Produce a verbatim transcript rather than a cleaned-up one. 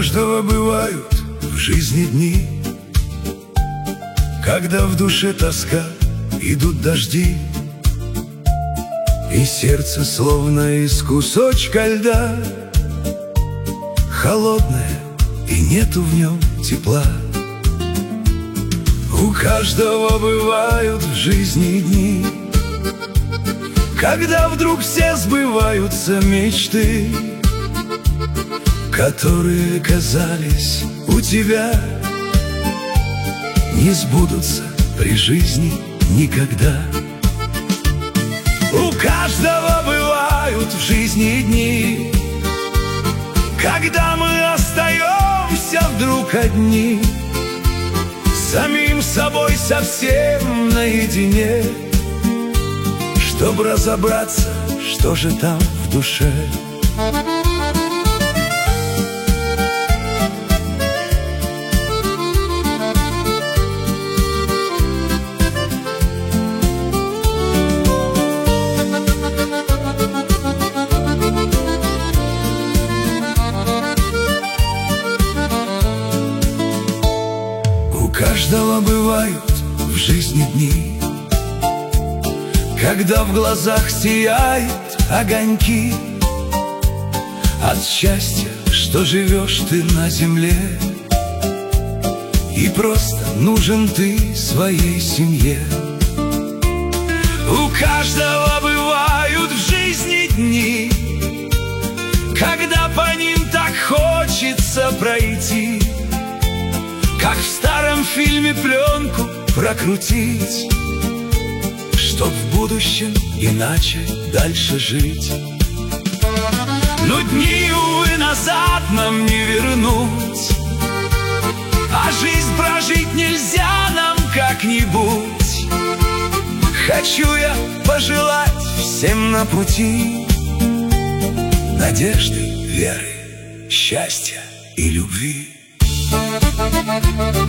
каждого бывают в жизни дни, когда в душе тоска, идут дожди, и сердце словно из кусочка льда, холодное, и нету в нем тепла. У каждого бывают в жизни дни, когда вдруг все сбываются мечты, которые казались у тебя, не сбудутся при жизни никогда. У каждого бывают в жизни дни, когда мы остаемся вдруг одни, самим собой совсем наедине, чтобы разобраться, что же там в душе. У каждого бывают в жизни дни, когда в глазах сияют огоньки от счастья, что живешь ты на земле, и просто нужен ты своей семье. У каждого бывают в жизни дни, когда по ним так хочется пройти, как в старом фильме пленку прокрутить, чтоб в будущем иначе дальше жить. Но дни, увы, назад нам не вернуть, а жизнь прожить нельзя нам как-нибудь. Хочу я пожелать всем на пути надежды, веры, счастья и любви.